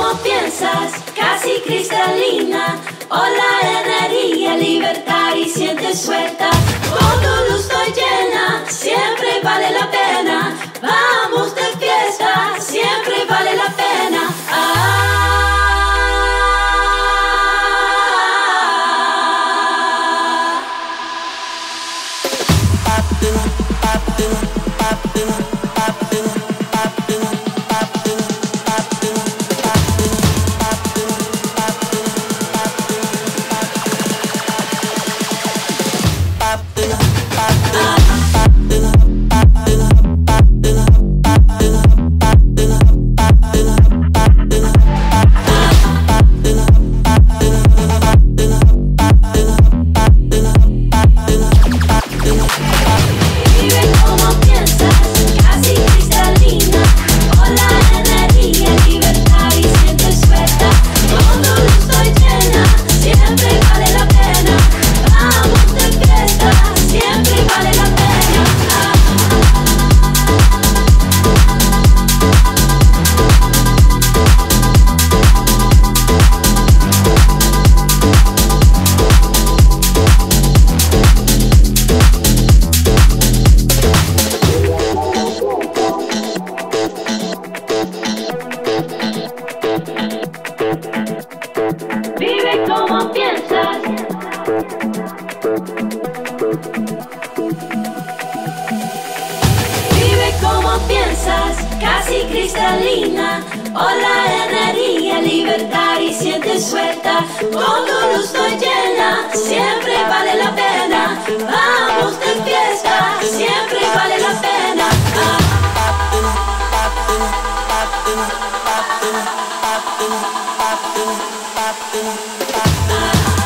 como piensas, casi cristalina. Hola, energía, libertad y sientes suelta. Con tu luz estoy llena, siempre vale la pena. Vamos de fiesta, siempre vale la pena. Vive como piensas. Vive como piensas, casi cristalina. Hola, energía, libertad y sientes suelta. Con tu luz estoy llena, siempre vale la pena. Vamos de fiesta, siempre vale la pena. Ah.